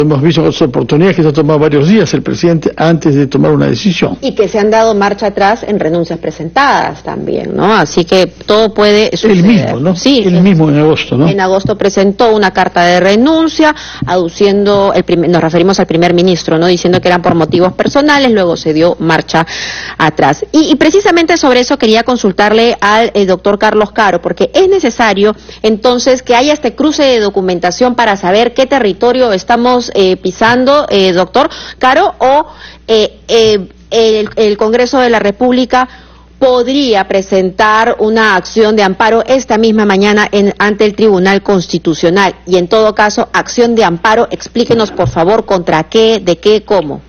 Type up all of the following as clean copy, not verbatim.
Hemos visto otras oportunidades que se ha tomado varios días el presidente antes de tomar una decisión. Y que se han dado marcha atrás en renuncias presentadas también, ¿no? Así que todo puede suceder. El mismo, ¿no? Sí. El mismo en agosto, ¿no? En agosto presentó una carta de renuncia, aduciendo, nos referimos al primer ministro, ¿no? Diciendo que eran por motivos personales, luego se dio marcha atrás. Y precisamente sobre eso quería consultarle al doctor Carlos Caro, porque es necesario entonces que haya este cruce de documentación para saber qué territorio estamos pisando, doctor Caro, o el Congreso de la República podría presentar una acción de amparo esta misma mañana ante el Tribunal Constitucional. Y en todo caso, acción de amparo, explíquenos por favor contra qué, de qué, cómo.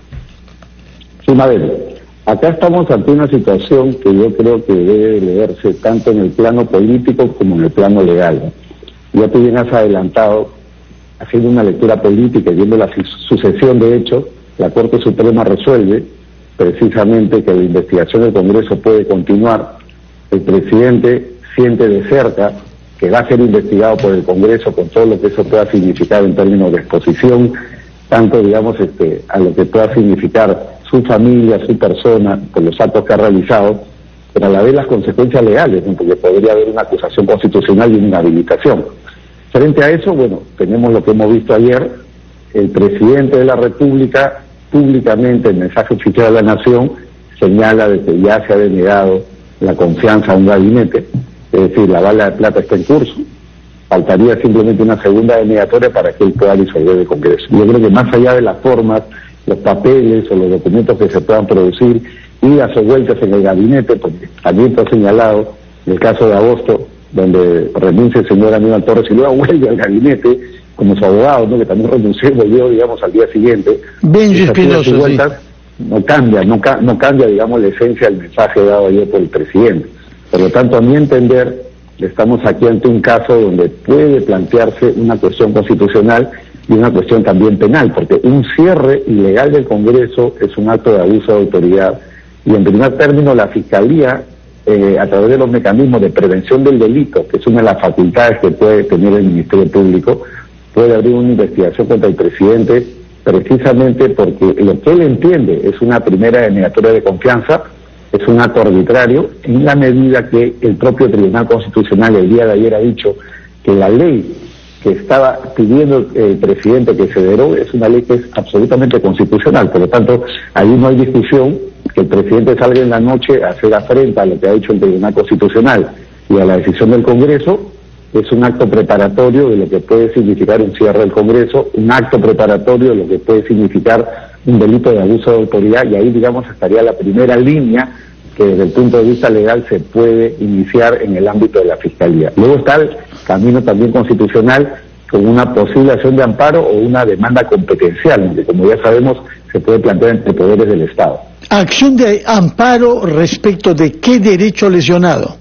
Sí, Mabel, acá estamos ante una situación que yo creo que debe leerse tanto en el plano político como en el plano legal. Ya tú bien has adelantado, haciendo una lectura política y viendo la sucesión de hechos, la Corte Suprema resuelve precisamente que la investigación del Congreso puede continuar. El presidente siente de cerca que va a ser investigado por el Congreso con todo lo que eso pueda significar en términos de exposición, tanto digamos a lo que pueda significar su familia, su persona, por los actos que ha realizado, pero a la vez las consecuencias legales, ¿no? Porque podría haber una acusación constitucional y una inhabilitación. Frente a eso, bueno, tenemos lo que hemos visto ayer, el presidente de la República públicamente en mensaje oficial de la Nación señala de que ya se ha denegado la confianza a un gabinete, es decir, la bala de plata está en curso, faltaría simplemente una segunda denegatoria para que él pueda disolver el Congreso. Yo creo que más allá de las formas, los papeles o los documentos que se puedan producir, idas o vueltas en el gabinete, porque también está señalado el caso de agosto, donde renuncia el señor Aníbal Torres y luego vuelve al gabinete como su abogado, ¿no? Que también renunció y volvió, digamos, al día siguiente. Benji Espinosa, sí. No cambia, digamos, la esencia del mensaje dado ayer por el presidente. Por lo tanto, a mi entender, estamos aquí ante un caso donde puede plantearse una cuestión constitucional y una cuestión también penal, porque un cierre ilegal del Congreso es un acto de abuso de autoridad. Y en primer término, la Fiscalía, a través de los mecanismos de prevención del delito, que es una de las facultades que puede tener el Ministerio Público, puede abrir una investigación contra el presidente precisamente porque lo que él entiende es una primera denegatoria de confianza, es un acto arbitrario, en la medida que el propio Tribunal Constitucional el día de ayer ha dicho que la ley que estaba pidiendo el presidente que se derogue es una ley que es absolutamente constitucional. Por lo tanto, ahí no hay discusión que el presidente salga en la noche a hacer afrenta a lo que ha dicho el Tribunal Constitucional y a la decisión del Congreso. Es un acto preparatorio de lo que puede significar un cierre del Congreso, un acto preparatorio de lo que puede significar un delito de abuso de autoridad, y ahí, digamos, estaría la primera línea que desde el punto de vista legal se puede iniciar en el ámbito de la Fiscalía. Luego está el camino también constitucional con una posible acción de amparo o una demanda competencial, donde, como ya sabemos, se puede plantear entre poderes del Estado. ¿Acción de amparo respecto de qué derecho lesionado?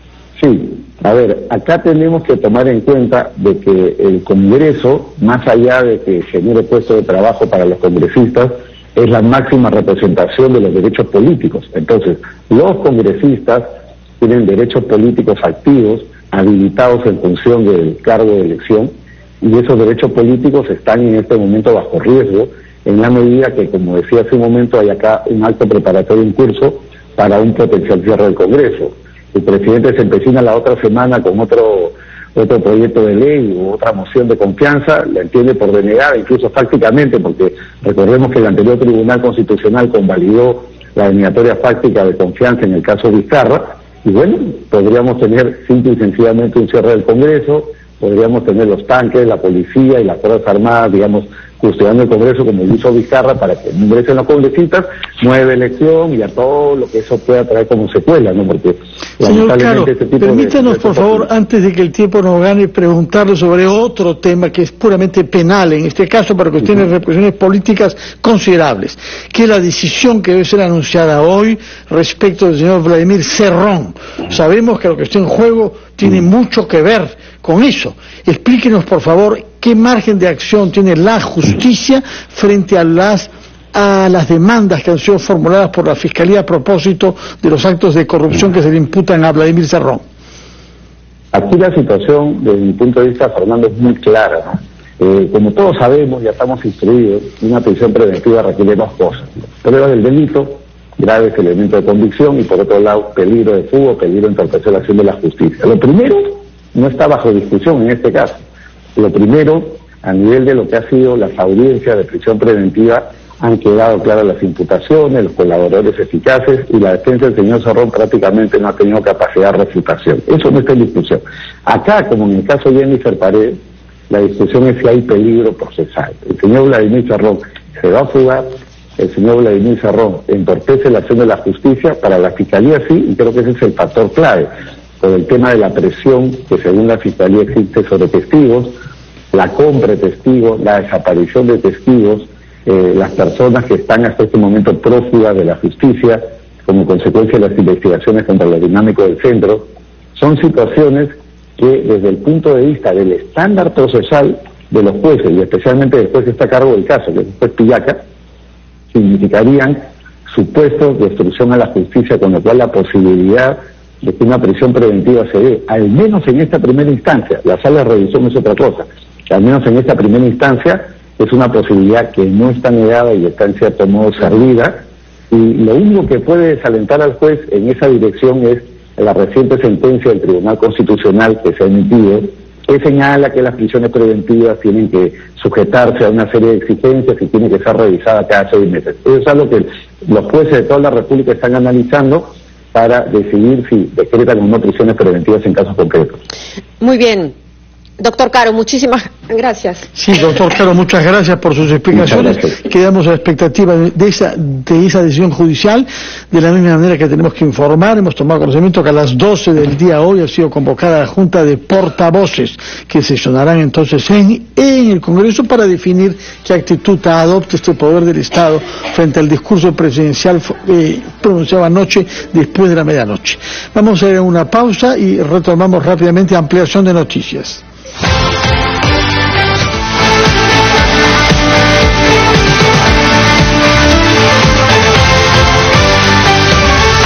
Sí. A ver, acá tenemos que tomar en cuenta de que el Congreso, más allá de que genere puestos de trabajo para los congresistas, es la máxima representación de los derechos políticos. Entonces, los congresistas tienen derechos políticos activos, habilitados en función del cargo de elección, y esos derechos políticos están en este momento bajo riesgo, en la medida que, como decía hace un momento, hay acá un acto preparatorio en curso para un potencial cierre del Congreso. El presidente se empecina la otra semana con otro proyecto de ley u otra moción de confianza, la entiende por denegada, incluso fácticamente, porque recordemos que el anterior Tribunal Constitucional convalidó la denegatoria fáctica de confianza en el caso Vizcarra, y bueno, podríamos tener simple y sencillamente un cierre del Congreso, podríamos tener los tanques, la policía y las Fuerzas Armadas, digamos, custodiando el Congreso como lo hizo Vizcarra para que ingresen los congresistas, nueva elección y a todo lo que eso pueda traer como secuela, ¿no? Porque señor Caro, permítanos por favor, antes de que el tiempo nos gane, preguntarle sobre otro tema que es puramente penal, en este caso, pero que tiene repercusiones políticas considerables, que es la decisión que debe ser anunciada hoy respecto del señor Vladimir Cerrón. Sabemos que lo que está en juego tiene mucho que ver con eso. Explíquenos, por favor, qué margen de acción tiene la justicia frente a las demandas que han sido formuladas por la Fiscalía a propósito de los actos de corrupción que se le imputan a Vladimir Cerrón. Aquí la situación, desde mi punto de vista, Fernando, es muy clara, ¿no? Como todos sabemos, ya estamos instruidos, una prisión preventiva requiere dos cosas: prueba del delito, graves elementos de convicción, y por otro lado, peligro de fuga, peligro de entorpecer la acción de la justicia. Lo primero no está bajo discusión en este caso. Lo primero, a nivel de lo que ha sido las audiencias de prisión preventiva, han quedado claras las imputaciones, los colaboradores eficaces, y la defensa del señor Cerrón prácticamente no ha tenido capacidad de refutación. Eso no está en discusión. Acá, como en el caso de Jennifer Paredes, la discusión es si hay peligro procesal. El señor Vladimir Cerrón se va a fugar, el señor Vladimir Cerrón entorpece la acción de la justicia. Para la Fiscalía sí, y creo que ese es el factor clave, por el tema de la presión que según la Fiscalía existe sobre testigos, la compra de testigos, la desaparición de testigos, las personas que están hasta este momento prófugas de la justicia como consecuencia de las investigaciones contra los dinámicos del centro. Son situaciones que desde el punto de vista del estándar procesal de los jueces, y especialmente del juez que está a cargo del caso, que es el juez Pillaca, significarían supuestos de obstrucción a la justicia, con lo cual la posibilidad de que una prisión preventiva se dé, al menos en esta primera instancia, la sala de revisión es otra cosa, que al menos en esta primera instancia es una posibilidad que no está negada y está en cierto modo servida, y lo único que puede desalentar al juez en esa dirección es la reciente sentencia del Tribunal Constitucional que se ha emitido, que señala que las prisiones preventivas tienen que sujetarse a una serie de exigencias y tienen que ser revisadas cada 6 meses. Eso es algo que los jueces de toda la República están analizando para decidir si decretan o no prisiones preventivas en casos concretos. Muy bien. Doctor Caro, muchísimas gracias. Sí, doctor Caro, muchas gracias por sus explicaciones. Quedamos a la expectativa de esa decisión judicial. De la misma manera que tenemos que informar, hemos tomado conocimiento que a las 12 del día hoy ha sido convocada la Junta de Portavoces, que sesionarán entonces en el Congreso para definir qué actitud adopte este poder del Estado frente al discurso presidencial pronunciado anoche después de la medianoche. Vamos a ir a una pausa y retomamos rápidamente ampliación de noticias.